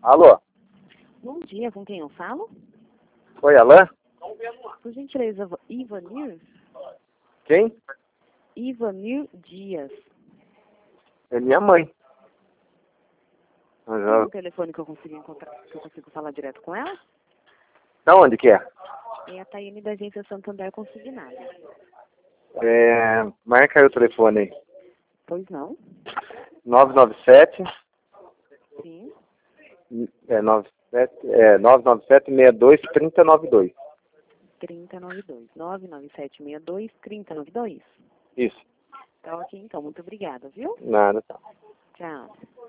Alô? Bom dia, com quem eu falo? Oi, Alain? Por gentileza, Ivanir? Quem? Ivanir Dias. É minha mãe. Tem um telefone que eu consigo encontrar, que eu consigo falar direto com ela? Da onde que é? É a Taiane da agência Santander Consignada. Marca aí o telefone aí. Pois não? 997 Sim. 997 62 3092. 3092. 99762 3092. Isso. Tá ok, então. Muito obrigada, viu? Nada, tá. Tchau.